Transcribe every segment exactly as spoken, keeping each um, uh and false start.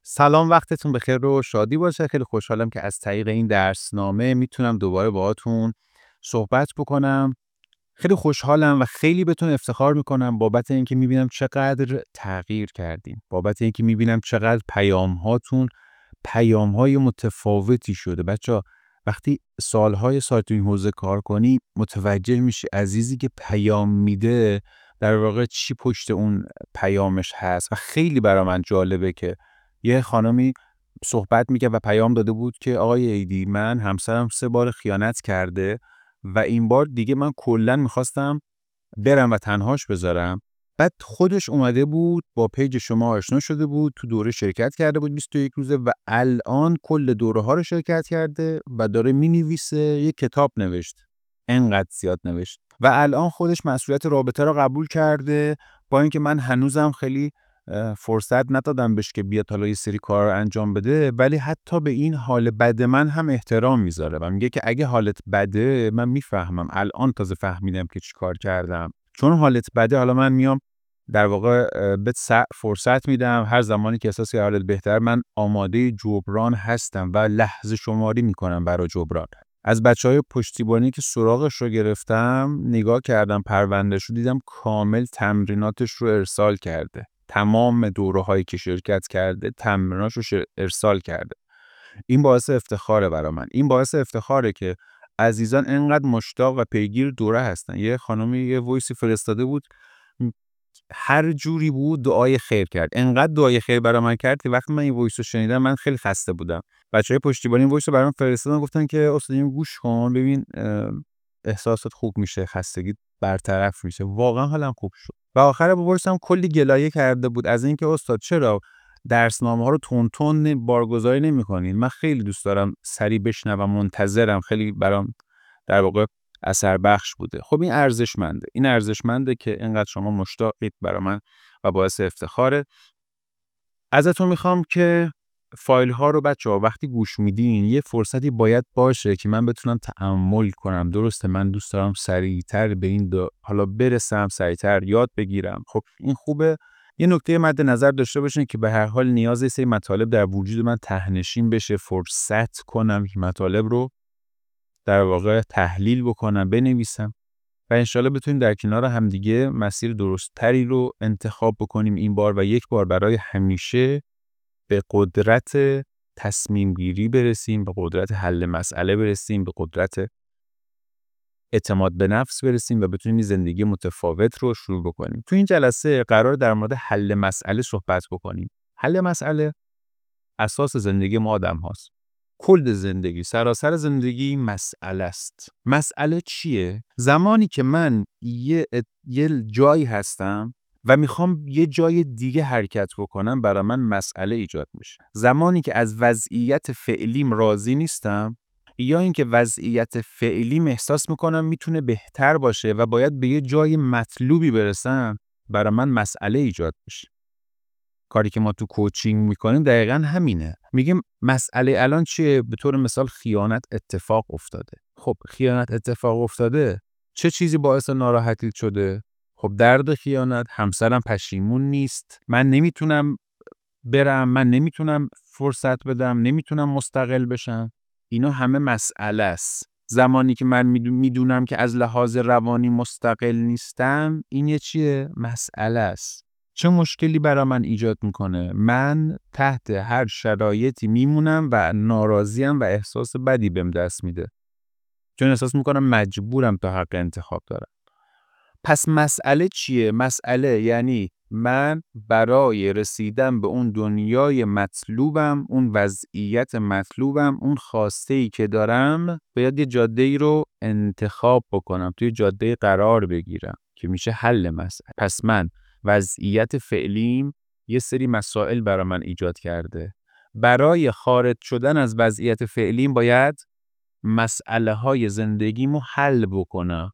سلام، وقتتون بخیر و شادی باشه. خیلی خوشحالم که از طریق این درسنامه میتونم دوباره باهاتون صحبت بکنم. خیلی خوشحالم و خیلی بهتون افتخار میکنم بابت اینکه میبینم چقدر تغییر کردین. بابت اینکه میبینم چقدر پیام هاتون پیام های متفاوتی شده. بچه وقتی سالهای سال تو این حوزه کار کنی متوجه میشی عزیزی که پیام میده در واقع چی پشت اون پیامش هست و خیلی برای من جالبه که یه خانمی صحبت میگه و پیام داده بود که آقای ایدی من همسرم سه بار خیانت کرده و این بار دیگه من کلا میخواستم برم و تنهاش بذارم. بعد خودش اومده بود با پیج شما آشنا شده بود، تو دوره شرکت کرده بود بیست و یک روزه و الان کل دوره ها رو شرکت کرده و داره مینویسه، یه کتاب نوشت، انقدر زیاد نوشت و الان خودش مسئولیت رابطه رو قبول کرده. با اینکه من هنوزم خیلی فرصت ندادم بهش که بیاد حالا یه سری کار رو انجام بده، ولی حتی به این حال بد من هم احترام میذاره و میگه که اگه حالت بده من میفهمم، الان تازه فهمیدم که چی کار کردم. چون حالت بده حالا من میام در واقع به فرصت میدم، هر زمانی که احساس حالت بهتر من آماده جبران هستم و لحظه شماری میکنم برای جبران. از بچهای پشتیبانی که سراغش رو گرفتم نگاه کردم، پروندهش رو دیدم کامل تمریناتش رو ارسال کرده، تمام دوره هایی که شرکت کرده تمریناش رو شر... ارسال کرده. این باعث افتخاره برای من. این باعث افتخاره که عزیزان انقدر مشتاق و پیگیر دوره هستن. یه خانمی یه وایسی فرستاده بود، هر جوری بود دعای خیر کرد، انقدر دعای خیر برای من کرد که وقتی من این وایس رو شنیدم من خیلی خسته بودم. بچهای پشتیبانی این وایس رو برام فرستادن، گفتن که استاد اینو گوش کن ببین احساسات خوب میشه، خستگی برطرف میشه. واقعا حالم خوب شد. و آخر وایسم کلی گلایه کرده بود از اینکه استاد چرا درسنامه ها رو تون تون بارگذاری نمی‌کنین. من خیلی دوست دارم سریع بشنوم، منتظرم، خیلی برام در واقع اثر بخش بوده. خب این ارزشمنده. این ارزشمنده که اینقدر شما مشتاقید برای من و باعث افتخاره. ازتون میخوام که فایل ها رو بچه‌ها وقتی گوش میدین یه فرصتی باید باشه که من بتونم تأمل کنم. درسته من دوست دارم سریعتر به این دو حالا برسم، سریعتر یاد بگیرم. خب این خوبه. یه نکته مد نظر داشته باشین که به هر حال نیاز سری مطالب در وجود من تهنشین بشه، فرصت کنم که مطالب رو در واقع تحلیل بکنم، بنویسم و انشالله بتونیم در کنار همدیگه مسیر درست‌تری رو انتخاب بکنیم این بار و یک بار برای همیشه به قدرت تصمیم گیری برسیم، به قدرت حل مسئله برسیم، به قدرت اعتماد به نفس برسیم و بتونیم زندگی متفاوت رو شروع بکنیم. تو این جلسه قرار در مورد حل مسئله صحبت بکنیم. حل مسئله اساس زندگی ما آدم هاست. کل زندگی، سراسر زندگی مسئله است. مسئله چیه؟ زمانی که من یه, یه جایی هستم و میخوام یه جای دیگه حرکت بکنم برای من مسئله ایجاد میشه. زمانی که از وضعیت فعلیم راضی نیستم یا اینکه وضعیت فعلیم احساس میکنم میتونه بهتر باشه و باید به یه جای مطلوبی برسم برای من مسئله ایجاد میشه. کاری که ما تو کوچینگ میکنیم دقیقاً همینه. میگیم مسئله الان چیه؟ به طور مثال خیانت اتفاق افتاده. خب خیانت اتفاق افتاده، چه چیزی باعث ناراحتی شده؟ خب درد خیانت، همسرم پشیمون نیست، من نمیتونم برم، من نمیتونم فرصت بدم، نمیتونم مستقل بشم. اینا همه مسئله است. زمانی که من میدونم که از لحاظ روانی مستقل نیستم، این یه چیه؟ مسئله است. چه مشکلی برای من ایجاد میکنه؟ من تحت هر شرایطی میمونم و ناراضیم و احساس بدی بهم دست میده، چون احساس میکنم مجبورم تا حق انتخاب دارم. پس مسئله چیه؟ مسئله یعنی من برای رسیدن به اون دنیای مطلوبم، اون وضعیت مطلوبم، اون خواسته‌ای که دارم، باید یه جاده‌ای رو انتخاب بکنم، توی جاده قرار بگیرم که میشه حل مسئله. پس من وضعیت فعلیم یه سری مسائل برای من ایجاد کرده. برای خارج شدن از وضعیت فعلیم باید مسئله های زندگیمو حل بکنم،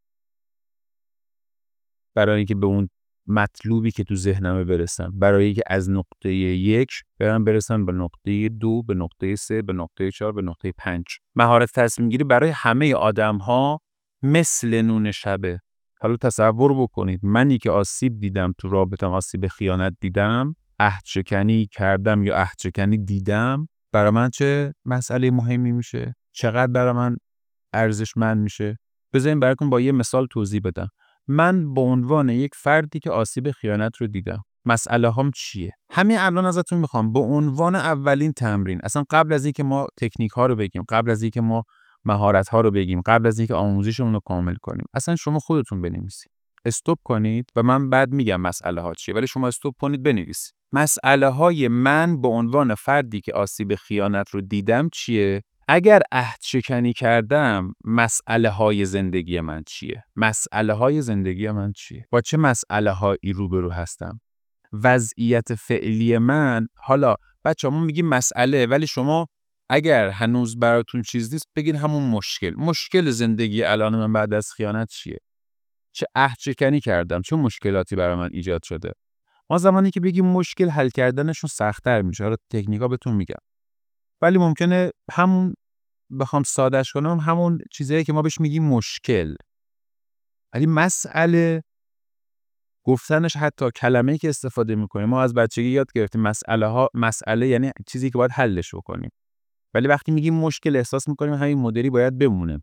برای اینکه به اون مطلوبی که تو ذهنمه برسم، برای اینکه از نقطه یک برم برسم به نقطه دو، به نقطه سه، به نقطه چهار، به نقطه پنج. مهارت تصمیم گیری برای همه آدم ها مثل نون شبه. حالا تصور بکنید منی که آسیب دیدم تو رابطم، آسیب خیانت دیدم، عهدشکنی کردم یا عهدشکنی دیدم برای من چه مسئله مهمی میشه؟ چقدر برای من ارزشمند میشه؟ بذارین براتون با یه مثال توضیح بدم. من به عنوان یک فردی که آسیب خیانت رو دیدم، مسئله هام چیه؟ همین الان ازتون میخوام به عنوان اولین تمرین، اصلا قبل از اینکه ما تکنیک ها رو بگیم، قبل از اینکه ما مهارت ها رو بگیم، قبل از اینکه آموزشمون رو کامل کنیم، اصلا شما خودتون بنویسید. استوب کنید و من بعد میگم مسئله ها چیه، ولی شما استوب کنید بنویسید. مسئله های من به عنوان فردی که آسیب خیانت رو دیدم چیه؟ اگر عهد شکنی کردم مسئله های زندگی من چیه؟ مسئله های زندگی من چیه؟ با چه مسئله هایی روبرو هستم؟ وضعیت فعلی من، حالا بچه ما میگیم مسئله، ولی شما اگر هنوز براتون چیز نیست بگین همون مشکل. مشکل زندگی الان من بعد از خیانت چیه؟ چه عهد شکنی کردم؟ چه مشکلاتی برای من ایجاد شده؟ ما زمانی که بگیم مشکل، حل کردنشون سخت‌تر میشه. حالا تکنیکا بهتون میگم. ولی ممکنه همون بخوام سادهش کنم همون چیزایی که ما بهش میگیم مشکل. ولی مسئله گفتنش، حتی کلمه‌ای که استفاده میکنیم، ما از بچگی یاد گرفتیم مسئله ها، مسئله یعنی چیزی که باید حلش بکنیم. ولی وقتی میگیم مشکل احساس میکنیم همین مدلی باید بمونه.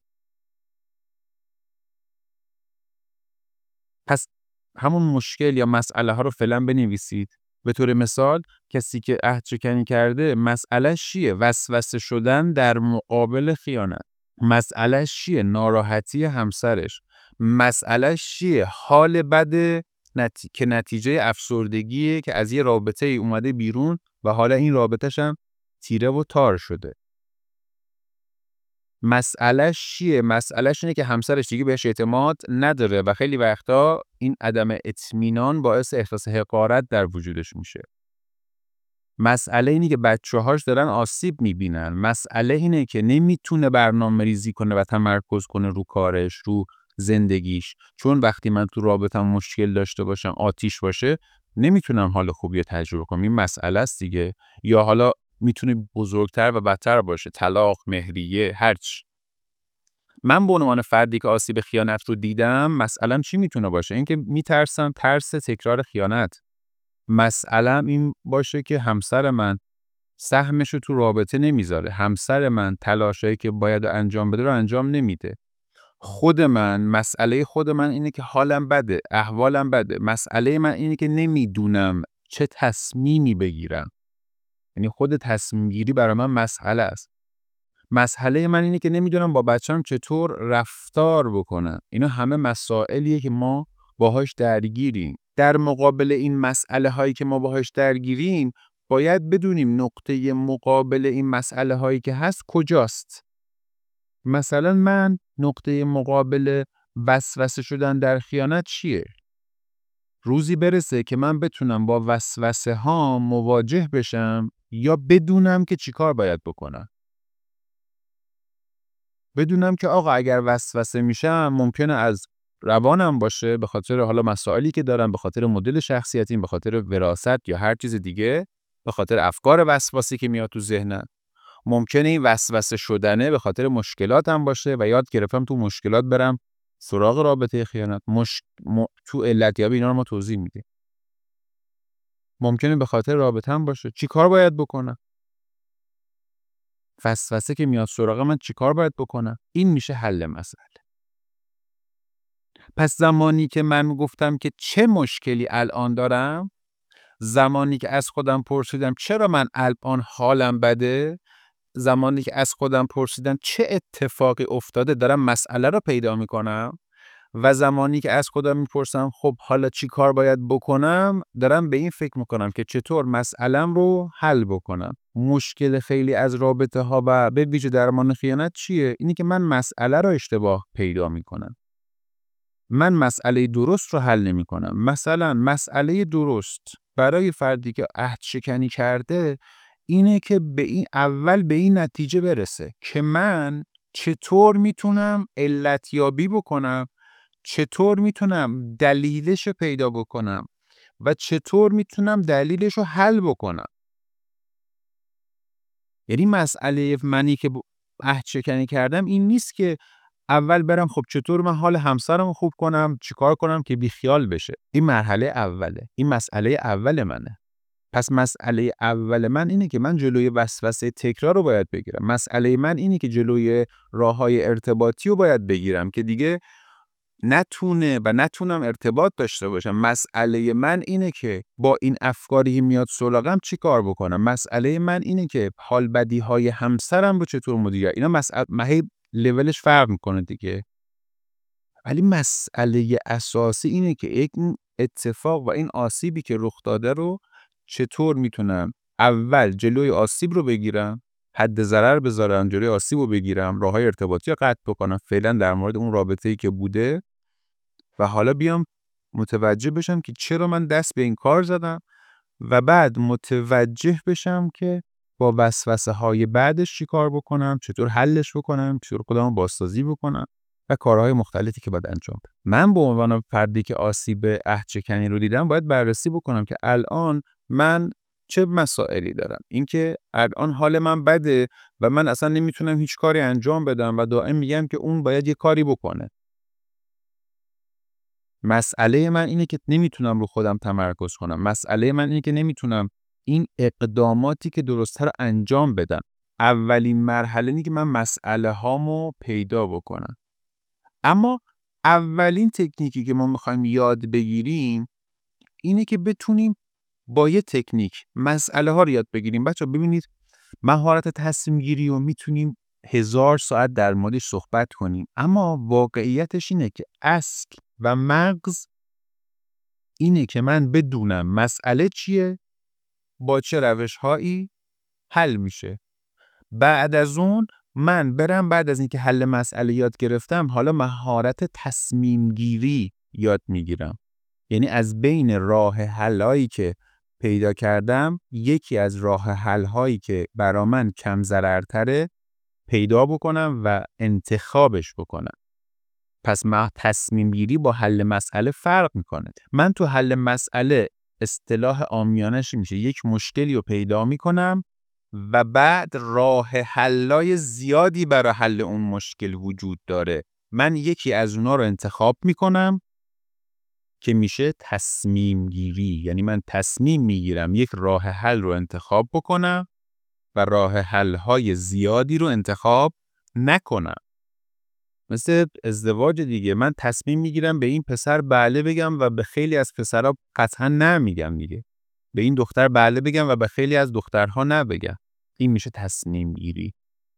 پس همون مشکل یا مسئله ها رو فعلا بنویسید. به طور مثال کسی که عهد شکنی کرده مسئله‌اش چیه؟ وسوسه شدن در مقابل خیانت. مسئله‌اش چیه؟ ناراحتی همسرش. مسئله‌اش چیه؟ حال بد نتی... که نتیجه افسردگیه که از یه رابطه ای اومده بیرون و حالا این رابطه‌ش هم تیره و تار شده. مسئله‌اش چیه؟ مسئله‌اش اینه که همسرش دیگه بهش اعتماد نداره و خیلی وقتا این عدم اطمینان باعث احساس حقارت در وجودش میشه. مسئله اینه که بچه‌هاش دارن آسیب میبینن. مسئله اینه که نمیتونه برنامه ریزی کنه و تمرکز کنه رو کارش، رو زندگیش. چون وقتی من تو رابطم مشکل داشته باشم، آتیش باشه، نمیتونم حال خوبی تجربه کنم. این مسئله است دیگه. یا حالا میتونه بزرگتر و بدتر باشه، طلاق، مهریه، هرچی. من به عنوان فردی که آسیب خیانت رو دیدم، مسئله‌ام چی میتونه باشه؟ اینکه میترسم ترس تکرار خیانت. مسئله‌ام این باشه که همسر من سهمش رو تو رابطه نمیذاره. همسر من تلاشایی که باید انجام بده رو انجام نمیده. خود من، مسئله خود من اینه که حالم بده، احوالم بده. مسئله من اینه که نمیدونم چه تصمیمی بگیرم. یعنی خود تصمیم گیری برای من مسئله است. مسئله من اینه که نمیدونم با بچه‌م چطور رفتار بکنم. اینا همه مسائلیه که ما باهاش درگیریم. در مقابل این مسئله هایی که ما باهاش درگیریم، باید بدونیم نقطه مقابل این مسئله هایی که هست کجاست. مثلا من نقطه مقابل وسوسه شدن در خیانت چیه؟ روزی برسه که من بتونم با وسوسه ها مواجه بشم یا بدونم که چیکار باید بکنم. بدونم که آقا اگر وسوسه میشم ممکنه از روانم باشه، به خاطر حالا مسائلی که دارم، به خاطر مدل شخصیتیم، به خاطر وراثت یا هر چیز دیگه، به خاطر افکار وسواسی که میاد تو ذهنم. ممکنه این وسوسه شدنه به خاطر مشکلاتم باشه و یاد گرفتم تو مشکلات برم سراغ رابطه خیانت. مش... م... تو علتیابی اینا رو ما توضیح میدیم. ممکنه به خاطر رابطه‌ام باشه. چی کار باید بکنم؟ وسوسه که میاد سراغ من چی کار باید بکنم؟ این میشه حل مسئله. پس زمانی که من گفتم که چه مشکلی الان دارم، زمانی که از خودم پرسیدم چرا من الان حالم بده، زمانی که از خودم پرسیدم چه اتفاقی افتاده دارم مسئله رو پیدا میکنم، و زمانی که از خودم میپرسم خب حالا چی کار باید بکنم، دارم به این فکر میکنم که چطور مسئله‌ام رو حل بکنم. مشکل خیلی از رابطه ها و به ویژه درمان خیانت چیه؟ اینی که من مسئله رو اشتباه پیدا میکنم. من مسئله درست رو حل نمی کنم. مثلا مسئله درست برای فردی که عهد شکنی کرده اینه که به این اول به این نتیجه برسه که من چطور میتونم علتیابی بکنم، چطور میتونم دلیلش رو پیدا بکنم و چطور میتونم دلیلش رو حل بکنم. یعنی مسئله منی که عهد شکنی کردم این نیست که اول برم خب چطور من حال همسرم خوب کنم، چیکار کنم که بیخیال بشه. این مرحله اوله. این مسئله اول منه. پس مسئله اول من اینه که من جلوی وسوسه تکرار رو باید بگیرم. مسئله من اینه که جلوی راه‌های ارتباطی رو باید بگیرم که دیگه نتونه و نتونم ارتباط داشته باشم. مسئله من اینه که با این افکاری که میاد سراغم چی کار بکنم. مسئله من اینه که حال بدی‌های همسرم رو چطور مدیریت. اینا مسئله مهی لولش فرق میکنه دیگه. ولی مسئله اساسی اینه که یک اتفاق و این آسیبی که رخ داده رو چطور میتونم اول جلوی آسیب رو بگیرم، حد ضرر بذارم، جلوی آسیب رو بگیرم، راههای ارتباطی رو قطع بکنم فعلا در مورد اون رابطه‌ای که بوده و حالا بیام متوجه بشم که چرا من دست به این کار زدم و بعد متوجه بشم که با وسوسه های بعدش چی کار بکنم، چطور حلش بکنم، چطور خودمو بازسازی بکنم و کارهای مختلفی که باید انجام بدم. من به عنوان فردی که آسیب عهدشکنی رو دیدم باید بررسی بکنم که الان من چه مسائلی دارم. اینکه الان حال من بده و من اصلا نمیتونم هیچ کاری انجام بدم و دائم میگم که اون باید یه کاری بکنه. مسئله من اینه که نمیتونم رو خودم تمرکز کنم. مسئله من اینه که نمیتونم این اقداماتی که درسته رو انجام بدم. اولین مرحله اینه که من مسئله هامو پیدا بکنم. اما اولین تکنیکی که ما میخوایم یاد بگیریم اینه که بتونیم با یه تکنیک مسئله ها رو یاد بگیریم. بچه ببینید مهارت تصمیم گیری رو میتونیم هزار ساعت در موردش صحبت کنیم، اما واقعیتش اینه که اصل و مغز اینه که من بدونم مسئله چیه، با چه روش هایی حل میشه. بعد از اون من برم بعد از اینکه حل مسئله یاد گرفتم حالا مهارت تصمیم گیری یاد میگیرم. یعنی از بین راه حل هایی که پیدا کردم یکی از راه حل هایی که برا من کم ضررتره پیدا بکنم و انتخابش بکنم. پس من تصمیم گیری با حل مسئله فرق میکنه. من تو حل مسئله اصطلاح عامیانش میشه یک مشکلی رو پیدا میکنم و بعد راه حلای زیادی برای حل اون مشکل وجود داره. من یکی از اونا رو انتخاب میکنم که میشه تصمیم گیری. یعنی من تصمیم میگیرم یک راه حل رو انتخاب بکنم و راه حل های زیادی رو انتخاب نکنم. مثل ازدواج دیگه، من تصمیم میگیرم به این پسر بله بگم و به خیلی از پسرها قطعا نه میگم دیگه. به این دختر بله بگم و به خیلی از دخترها نه بگم. این میشه تصمیم گیری.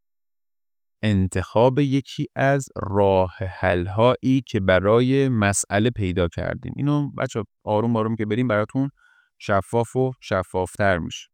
انتخاب یکی از راه حل هایی که برای مسئله پیدا کردیم. اینو بچه آروم آروم که بریم براتون شفاف و شفافتر میشه.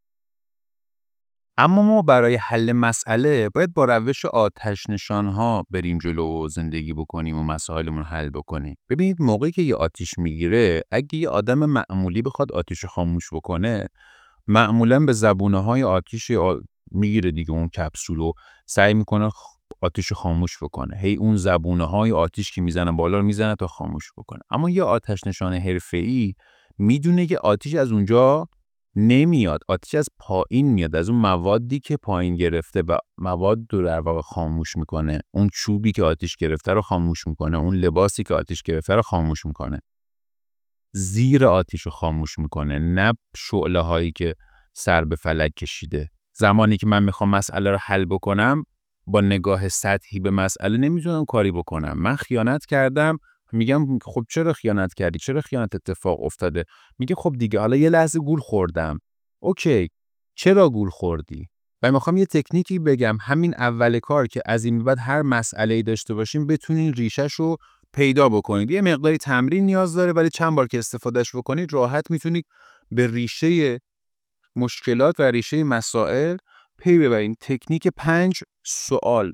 اما ما برای حل مسئله باید با روش آتش نشانها بریم جلو و زندگی بکنیم و مسائلمون حل بکنیم. ببینید موقعی که یه آتیش میگیره، اگه یه آدم معمولی بخواد آتیش خاموش بکنه، معمولا به زبونه های آتیش آ... میگیره دیگه اون کپسول و سعی میکنه آتیش خاموش بکنه. هی اون زبونه های آتیش که میزنه بالا رو میزنه تا خاموش بکنه. اما یه آتش نشان حرفه‌ای میدونه که آتیش از اونجا نمیاد، آتیش از پایین میاد، از اون موادی که پایین گرفته و مواد رو در واقع خاموش میکنه. اون چوبی که آتیش گرفته رو خاموش میکنه، اون لباسی که آتیش گرفته رو خاموش میکنه. زیر آتیش رو خاموش میکنه، نه شعله هایی که سر به فلک کشیده. زمانی که من میخوام مسئله رو حل بکنم با نگاه سطحی به مسئله نمیتونم کاری بکنم. من خیانت کردم، میگم خب چرا خیانت کردی؟ چرا خیانت اتفاق افتاده؟ میگه خب دیگه حالا یه لحظه گول خوردم. اوکی، چرا گول خوردی؟ و میخوام یه تکنیکی بگم همین اول کار که از این بعد هر مسئله‌ای داشته باشیم بتونین ریشش رو پیدا بکنید. یه مقداری تمرین نیاز داره ولی چند بار که استفادهش بکنید راحت میتونید به ریشه مشکلات و ریشه مسائل پی ببرید. تکنیک پنج سوال.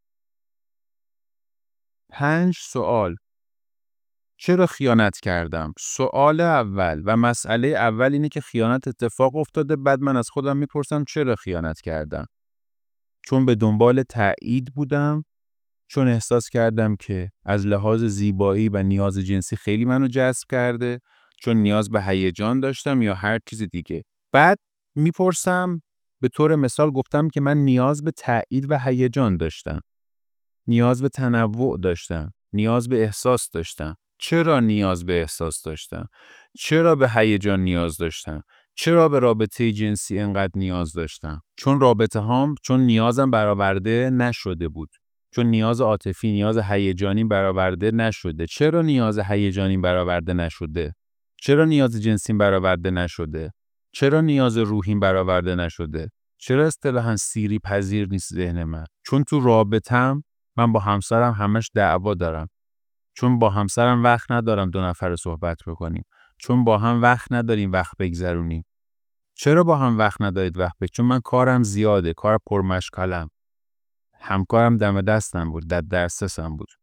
پنج سوال. چرا خیانت کردم؟ سوال اول و مسئله اول اینه که خیانت اتفاق افتاده. بعد من از خودم میپرسم چرا خیانت کردم؟ چون به دنبال تایید بودم، چون احساس کردم که از لحاظ زیبایی و نیاز جنسی خیلی منو جذب کرده، چون نیاز به هیجان داشتم یا هر چیز دیگه. بعد میپرسم، به طور مثال گفتم که من نیاز به تایید و هیجان داشتم، نیاز به تنوع داشتم، نیاز به احساس داشتم. چرا نیاز به احساس داشتم؟ چرا به هیجان نیاز داشتم؟ چرا به رابطه جنسی اینقدر نیاز داشتم؟ چون رابطه هام چون نیازم برآورده نشده بود. چون نیاز عاطفی، نیاز هیجانی برآورده نشده. چرا نیاز هیجانی برآورده نشده؟ چرا نیاز جنسیم برآورده نشده؟ چرا نیاز روحیم برآورده نشده؟ چرا اصطلاحاً سیری پذیر نیست ذهن من؟ چون تو رابطه‌ام من با همسرم همش دعوا دارم. چون با همسرم وقت ندارم دو نفره صحبت بکنیم. چون با هم وقت نداریم وقت بگذرونیم. چرا با هم وقت ندارید وقت بگذرونیم؟ چون من کارم زیاده، کار پرمشغلم. همکارم دم دستم بود، در دسترسم بود.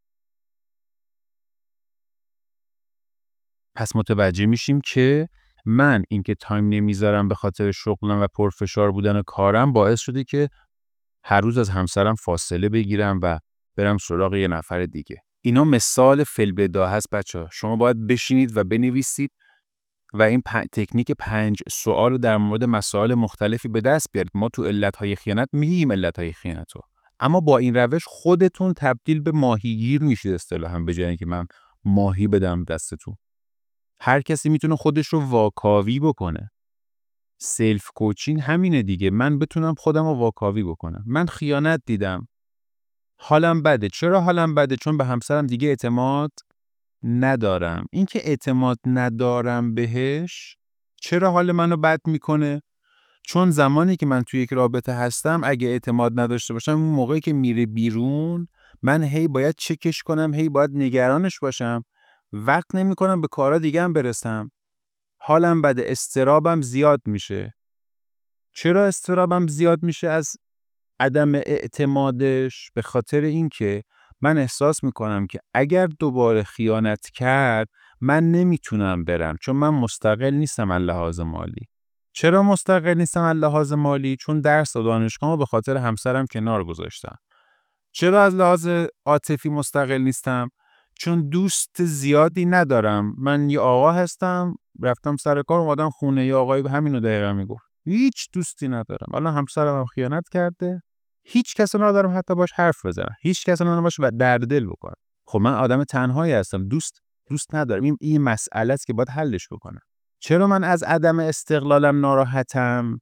پس متوجه میشیم که من اینکه تایم نمیذارم به خاطر شغلم و پرفشار بودن کارم باعث شده که هر روز از همسرم فاصله بگیرم و برم سراغ یه نفر دیگه. اینا مثال فی‌البداهه هست بچه‌ها. شما باید بشینید و بنویسید و این پ... تکنیک پنج سوال در مورد مسائل مختلفی به دست بیارید. ما تو علت‌های خیانت میگیم علت‌های خیانت رو. اما با این روش خودتون تبدیل به ماهیگیر میشید اصطلاحاً، به جای اینکه من ماهی بدم دستتون. هر کسی میتونه خودش رو واکاوی بکنه. سلف کوچینگ همینه دیگه. من بتونم خودم رو واکاوی بکنم. من خیانت دیدم. حالم بده. چرا حالم بده؟ چون به همسرم دیگه اعتماد ندارم. این که اعتماد ندارم بهش چرا حال منو بد میکنه؟ چون زمانی که من توی یک رابطه هستم اگه اعتماد نداشته باشم، اون موقعی که میره بیرون من هی باید چکش کنم، هی باید نگرانش باشم، وقت نمی کنم به کارا دیگه هم برسم. حالم بده، استرابم زیاد میشه. چرا استرابم زیاد میشه از عدم اعتمادش؟ به خاطر اینکه من احساس میکنم که اگر دوباره خیانت کرد من نمیتونم برم، چون من مستقل نیستم از لحاظ مالی. چرا مستقل نیستم از لحاظ مالی؟ چون درس و دانشگاهمو به خاطر همسرم کنار گذاشتم. چرا از لحاظ عاطفی مستقل نیستم؟ چون دوست زیادی ندارم. من یه آقا هستم، رفتم سر کار اومدم خونه، یه آقایی به همینو دقیقا میگفت. هیچ دوستی ندارم. الان همسرم هم خیانت کرده. هیچ کس رو ندارم حتی باش حرف بزنم. هیچ کس رو ندارم باش درد دل بکنم. خب من آدم تنهایی هستم. دوست دوست ندارم. این این مسئله است که باید حلش بکنم. چرا من از عدم استقلالم ناراحتم؟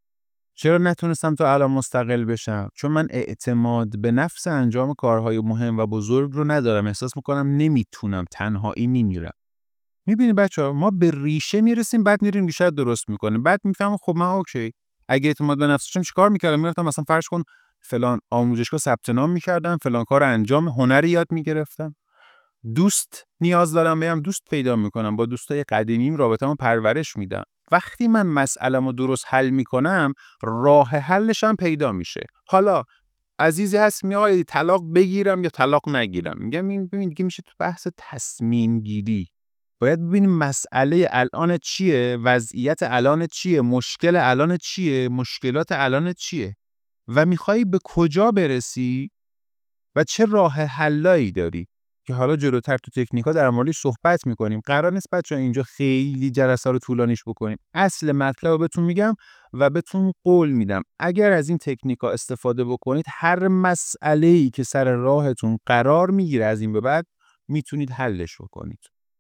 چرا نتونستم تا الان مستقل بشم؟ چون من اعتماد به نفس انجام کارهای مهم و بزرگ رو ندارم. احساس میکنم نمیتونم، تنهایی میمیرم. میبینی بچه‌ها، ما به ریشه میرسیم، بعد میریم ریشه درست میکنیم، بعد میفهمم خب من اوکی. اگه اعتماد به نفس داشتم چیکار میکردم؟ میرفتم مثلا فرض کن فلان آموزشگاه ثبت نام میکردم، فلان کار انجام هنری یاد میگرفتم. دوست نیاز دارم بیام دوست پیدا میکنم، با دوستای قدیمیم رابطه‌مو پرورش میدم. وقتی من مسئله‌مو درست حل میکنم، راه حلش هم پیدا میشه. حالا عزیزی هست میگه طلاق بگیرم یا طلاق نگیرم. میگم این ببین دیگه میشه تو بحث تصمیم گیری. باید ببینیم مسئله الان چیه، وضعیت الان چیه، مشکل الان چیه، مشکلات الان چیه و میخوای به کجا برسی و چه راه حلایی داری که حالا جلوتر تو تکنیکا در موردش صحبت میکنیم. قرار نیست بچه‌ها اینجا خیلی جلسه رو طولانیش بکنیم. اصل مطلب رو بهتون میگم و بهتون قول میدم اگر از این تکنیکا استفاده بکنید، هر مسئله‌ای که سر راهتون قرار میگیره از این به بعد میتونید حلش بکنید.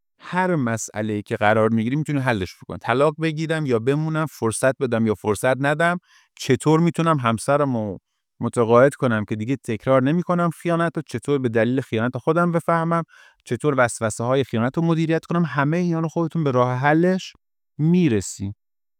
هر مسئله‌ای که قرار میگیری میتونید حلش بکنید. طلاق بگیرم یا بمونم، فرصت بدم یا فرصت ندم، چطور میتونم همسرمو متقاعد کنم که دیگه تکرار نمی‌کنم خیانت رو، چطور به دلیل خیانت خودم بفهمم، چطور وسوسه‌های خیانت رو مدیریت کنم، همه اینا رو خودتون به راه حلش میرسین.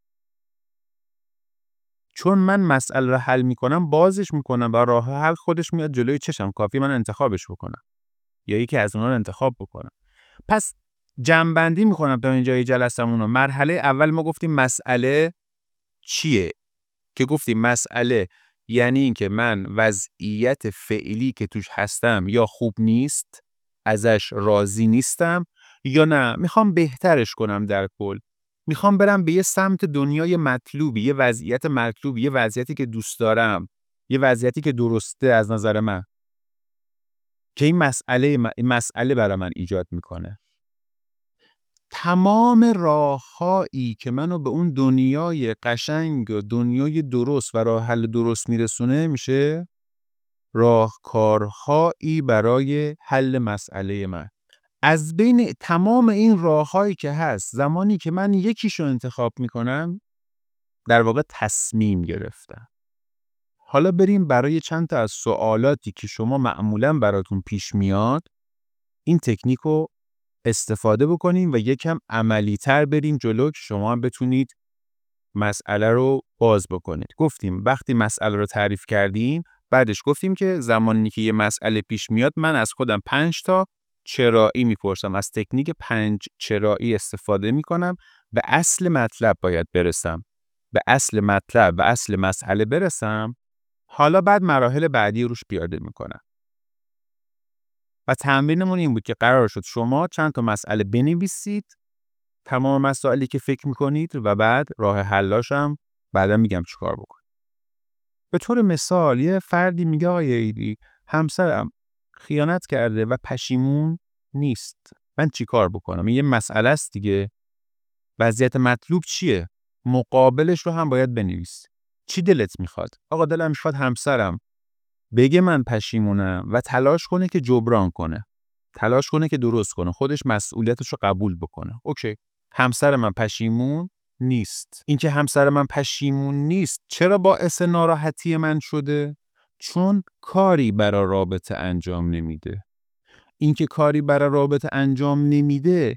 چون من مسئله رو حل میکنم، بازش میکنم و راه حل خودش میاد جلوی چشم، کافی من انتخابش بکنم یا یکی از اونها رو انتخاب بکنم. پس جمع‌بندی میکنم تا اینجای جلسمون رو. مرحله اول ما گفتیم مسئله چیه؟ که گفتیم مسئله یعنی این که من وضعیت فعلی که توش هستم یا خوب نیست، ازش راضی نیستم، یا نه میخوام بهترش کنم. در کل میخوام برم به یه سمت دنیای مطلوبی، یه وضعیت مطلوبی، یه وضعیتی که دوست دارم، یه وضعیتی که درسته از نظر من، که این مسئله این مسئله برای من ایجاد میکنه. تمام راه‌هایی که منو به اون دنیای قشنگ و دنیای درست و راه حل درست میرسونه میشه راهکارهایی برای حل مسئله من. از بین تمام این راه‌هایی که هست، زمانی که من یکیشو انتخاب میکنم، در واقع تصمیم گرفتم. حالا بریم برای چند تا از سوالاتی که شما معمولاً براتون پیش میاد این تکنیک رو استفاده بکنیم و یکم عملی‌تر بریم جلو که شما هم بتونید مسئله رو باز بکنید. گفتیم وقتی مسئله رو تعریف کردیم بعدش گفتیم که زمانی که یه مسئله پیش میاد من از خودم پنج تا چرایی میپرسم. از تکنیک پنج چرایی استفاده میکنم. به اصل مطلب باید برسم. به اصل مطلب و اصل مسئله برسم. حالا بعد مراحل بعدی روش پیاده میکنم. و تمرینمون این بود که قرار شد شما چند تا مسئله بنویسید، تمام مسائلی که فکر میکنید و بعد راه حلاش هم بعدا میگم چیکار بکنید. به طور مثال یه فردی میگه آقای ایدی همسرم خیانت کرده و پشیمون نیست. من چیکار بکنم؟ یه مسئله است دیگه. وضعیت مطلوب چیه؟ مقابلش رو هم باید بنویسی. چی دلت میخواد؟ آقا دلم میخواد همسرم بگه من پشیمونم و تلاش کنه که جبران کنه. تلاش کنه که درست کنه. خودش مسئولیتش رو قبول بکنه. اوکی. همسر من پشیمون نیست. اینکه همسر من پشیمون نیست چرا باعث ناراحتی من شده؟ چون کاری برای رابطه انجام نمیده. اینکه کاری برای رابطه انجام نمیده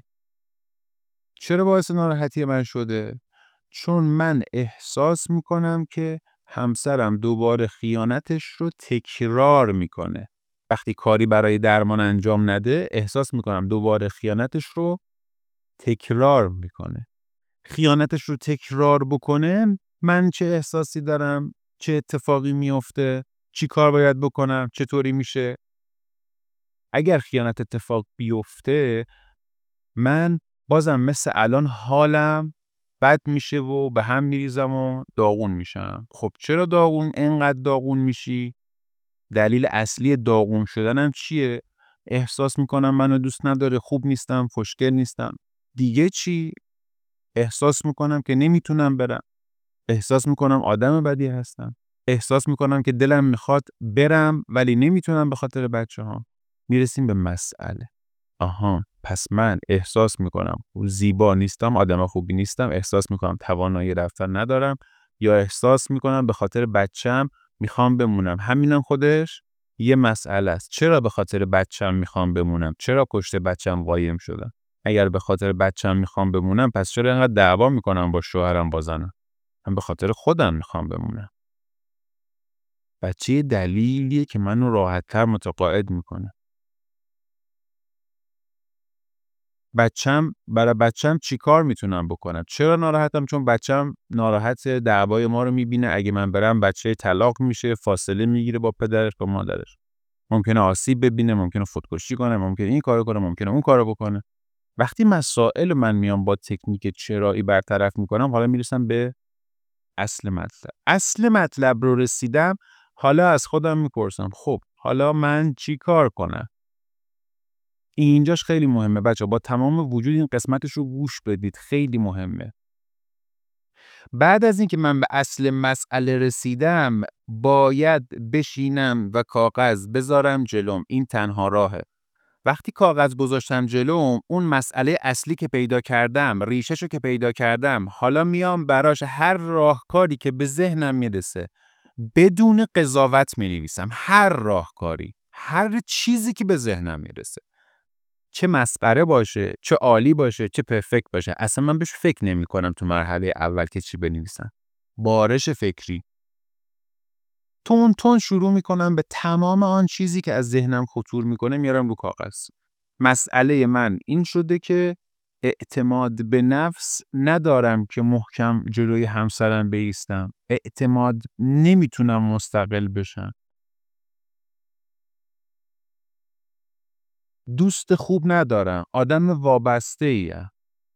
چرا باعث ناراحتی من شده؟ چون من احساس میکنم که همسرم دوباره خیانتش رو تکرار میکنه. وقتی کاری برای درمان انجام نده احساس میکنم دوباره خیانتش رو تکرار میکنه. خیانتش رو تکرار بکنه من چه احساسی دارم؟ چه اتفاقی میفته؟ چی کار باید بکنم؟ چطوری میشه؟ اگر خیانت اتفاق بیفته من بازم مثل الان حالم بد میشه و به هم میریزم و داغون میشم. خب چرا داغون اینقدر داغون میشی؟ دلیل اصلی داغون شدنم چیه؟ احساس میکنم منو دوست نداره، خوب نیستم، خوشگل نیستم. دیگه چی؟ احساس میکنم که نمیتونم برم. احساس میکنم آدم بدی هستم. احساس میکنم که دلم میخواد برم ولی نمیتونم به خاطر بچه ها. میرسیم به مسئله. آها، پس من احساس میکنم زیبا نیستم، آدم خوبی نیستم، احساس میکنم توانایی رفتن ندارم، یا احساس میکنم به خاطر بچم میخوام بمونم. همینم خودش یه مسئله است. چرا به خاطر بچم میخوام بمونم؟ چرا پشت بچم قایم شدم؟ اگر به خاطر بچم میخوام بمونم پس چرا اینقدر دعوا میکنم با شوهرم با زنم؟ من به خاطر خودم میخوام بمونم. بچه دلیلیه که منو راحت‌تر متقاعد میکنه. بچم برای بچم چی کار میتونم بکنم؟ چرا ناراحتم؟ چون بچم ناراحت دعوای ما رو میبینه. اگه من برم بچه طلاق میشه، فاصله میگیره با پدرش با مادرش. ممکنه آسیب ببینه، ممکنه خودکشی کنه، ممکنه این کارو کنه، ممکنه اون کارو بکنه. وقتی مسائل من میام با تکنیک چرایی برطرف میکنم، حالا میرسم به اصل مطلب. اصل مطلب رو رسیدم، حالا از خودم میپرسم خب حالا من چی کار کنم؟ اینجاش خیلی مهمه بچه، با تمام وجود این قسمتش رو گوش بدید، خیلی مهمه. بعد از اینکه من به اصل مسئله رسیدم باید بشینم و کاغذ بذارم جلوم. این تنها راهه. وقتی کاغذ گذاشتم جلوم اون مسئله اصلی که پیدا کردم، ریشه‌شو که پیدا کردم، حالا میام براش هر راهکاری که به ذهنم میرسه بدون قضاوت می‌نویسم. هر راهکاری، هر چیزی که به ذهنم میرسه، چه مسخره باشه، چه عالی باشه، چه پرفکت باشه، اصلا من بهش فکر نمی کنم تو مرحله اول که چی بنویسم. بارش فکری. تون تون شروع میکنم به تمام آن چیزی که از ذهنم خطور میکنه میارم رو کاغذ. مسئله من این شده که اعتماد به نفس ندارم که محکم جلوی همسرم بایستم. اعتماد نمیتونم مستقل بشم. دوست خوب ندارم. آدم وابسته ایم.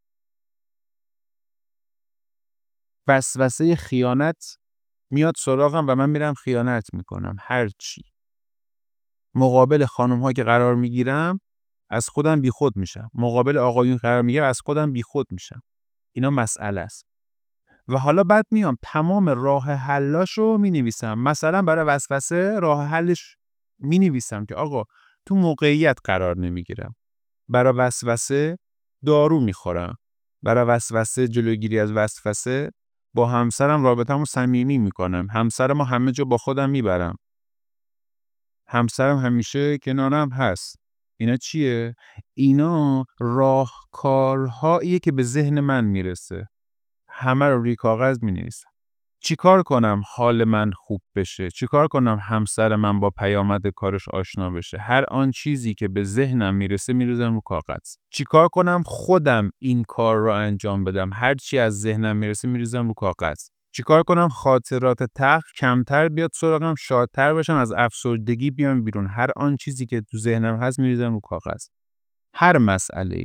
وسوسه خیانت میاد سراغم و من میرم خیانت میکنم. هر چی. مقابل خانم ها که قرار میگیرم از خودم بیخود میشم. مقابل آقایون قرار میگیرم از خودم بیخود میشم. اینا مسئله است. و حالا بعد میام تمام راه حلاشو مینویسم. مثلا برای وسوسه راه حلش مینویسم که آقا تو موقعیت قرار نمیگیرم. برای وسوسه دارو میخورم. برای وسوسه جلوگیری از وسوسه با همسرم رابطه‌مو صمیمی میکنم. همسرمو همه جا با خودم میبرم. همسرم همیشه کنارم هست. اینا چیه؟ اینا راهکارهاییه که به ذهن من میرسه. همه رو روی کاغذ می‌نویسم. چیکار کنم حال من خوب بشه؟ چیکار کنم همسر من با پیامد کارش آشنا بشه؟ هر آن چیزی که به ذهنم میرسه می‌ریزم رو کاغذ. چیکار کنم خودم این کار رو انجام بدم؟ هر چی از ذهنم میرسه می‌ریزم رو کاغذ. چیکار کنم خاطرات تلخ کمتر بیاد سراغم، شادتر بشم، از افسردگی بیام بیرون؟ هر آن چیزی که تو ذهنم هست می‌ریزم رو کاغذ. هر مسئله‌ای.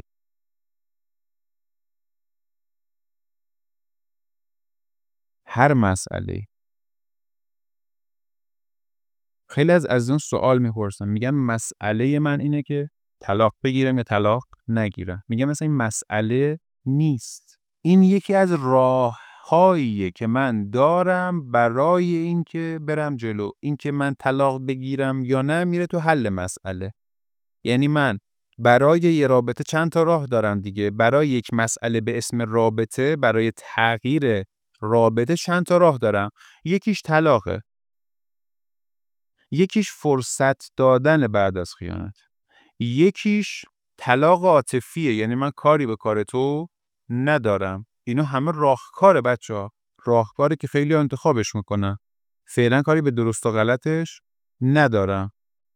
هر مسئله‌ای. خیلی از عزیزان سوال می‌پرسن، میگن مسئله من اینه که طلاق بگیرم یا طلاق نگیرم. میگم مثلا این مسئله نیست. این یکی از راه‌هاییه که من دارم برای اینکه برم جلو. اینکه من طلاق بگیرم یا نه میره تو حل مسئله. یعنی من برای یه رابطه چند تا راه دارم دیگه. برای یک مسئله به اسم رابطه، برای تغییر رابطه چند تا راه دارم. یکیش طلاقه. یکیش فرصت دادن بعد از خیانت. یکیش طلاق عاطفیه، یعنی من کاری به کار تو ندارم. اینا همه راهکاره بچه‌ها. راهکاری که خیلی انتخابش میکنن. فعلا کاری به درست و غلطش ندارم.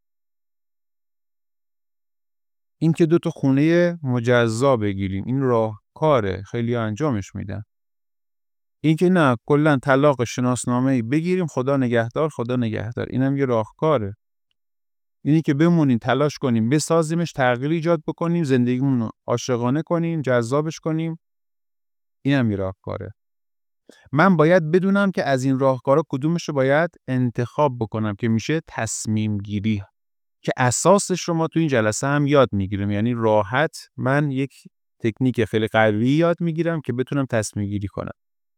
این که دو تا خونه مجزا بگیریم، این راهکاره، خیلی انجامش میدن. این که نه کلا طلاق شناسنامه‌ای بگیریم، خدا نگهدار خدا نگهدار، اینم یه راهکاره. اینی که بمونیم تلاش کنیم بسازیمش، تغییر ایجاد بکنیم، زندگیمون رو عاشقانه کنیم، جذابش کنیم، اینم یه راهکاره. من باید بدونم که از این راهکارا کدومش رو باید انتخاب بکنم که میشه تصمیم گیری، که اساسش رو ما تو این جلسه هم یاد میگیریم. یعنی راحت من یک تکنیک خیلی قوی یاد میگیرم که بتونم تصمیم گیری کنم.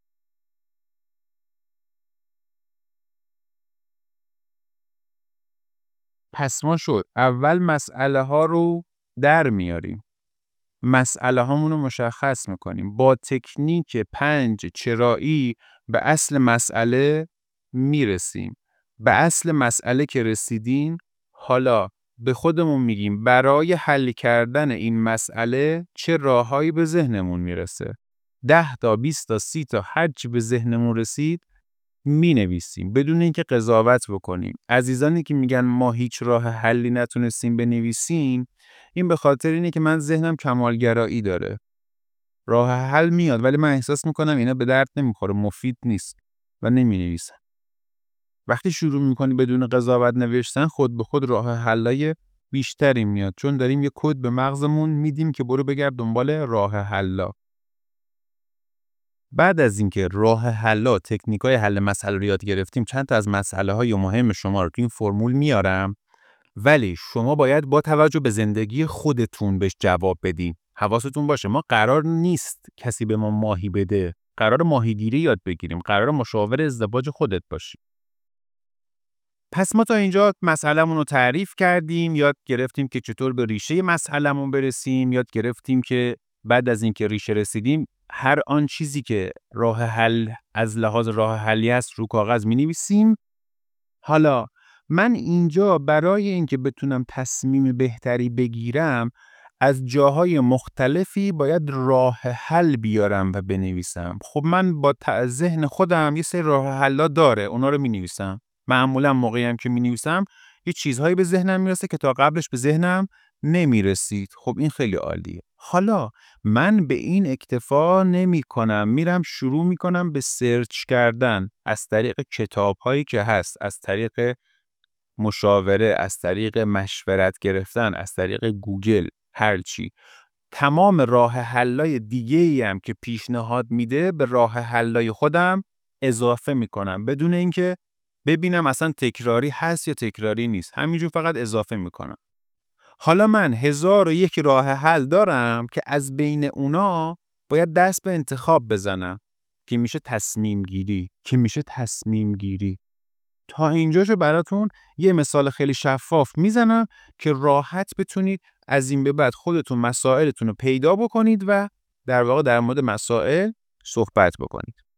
پس ما شد اول مسئله ها رو در میاریم. مسئله هامون رو مشخص میکنیم. با تکنیک پنج چرایی به اصل مسئله میرسیم. به اصل مسئله که رسیدیم، حالا به خودمون میگیم برای حل کردن این مسئله چه راههایی به ذهنمون میرسه. ده تا بیست تا سی تا هر چی به ذهنمون رسید می نویسیم بدون اینکه قضاوت بکنیم. عزیزانی که میگن ما هیچ راه حلی نتونستیم بنویسیم، این به خاطر اینه که من ذهنم کمالگرایی داره. راه حل میاد ولی من احساس میکنم اینا به درد نمیخوره، مفید نیست و نمی نویسم. وقتی شروع میکنی بدون قضاوت نوشتن، خود به خود راه حلای بیشتری میاد، چون داریم یه کد به مغزمون میدیم که برو بگرد دنبال راه حلا. بعد از اینکه راه حلا، تکنیک‌های حل مسئله رو یاد گرفتیم، چند تا از مسئله‌های مهم شما رو تو این فرمول میارم، ولی شما باید با توجه به زندگی خودتون بهش جواب بدین. حواستون باشه ما قرار نیست کسی به ما ماهی بده. قرار ماهیگیری یاد بگیریم. قرار مشاور ازدواج خودت باشی. پس ما تا اینجا مسئله‌مون رو تعریف کردیم، یاد گرفتیم که چطور به ریشه مسئله‌مون برسیم، یاد گرفتیم که بعد از اینکه ریشه رسیدیم هر آن چیزی که راه حل از لحاظ راه حلی است رو کاغذ می‌نویسیم. حالا من اینجا برای اینکه بتونم تصمیم بهتری بگیرم از جاهای مختلفی باید راه حل بیارم و بنویسم. خب من با ذهن خودم یه سری راه حلا داره، اونا رو می‌نویسم. معمولا موقعی هم که می‌نویسم یه چیزهایی به ذهنم میرسه که تا قبلش به ذهنم نمی‌رسید. خب این خیلی عالیه. حالا من به این اکتفا نمی کنم، میرم شروع می کنم به سرچ کردن از طریق کتاب هایی که هست، از طریق مشاوره، از طریق مشورت گرفتن، از طریق گوگل، هرچی. تمام راه حلای دیگه ای هم که پیشنهاد میده به راه حلای خودم اضافه می کنم بدون اینکه ببینم اصلا تکراری هست یا تکراری نیست. همینجور فقط اضافه می کنم. حالا من هزار و یک راه حل دارم که از بین اونا باید دست به انتخاب بزنم که میشه تصمیم گیری که میشه تصمیم گیری. تا اینجاشو براتون یه مثال خیلی شفاف میزنم که راحت بتونید از این به بعد خودتون مسائلتون رو پیدا بکنید و در واقع در مورد مسائل صحبت بکنید.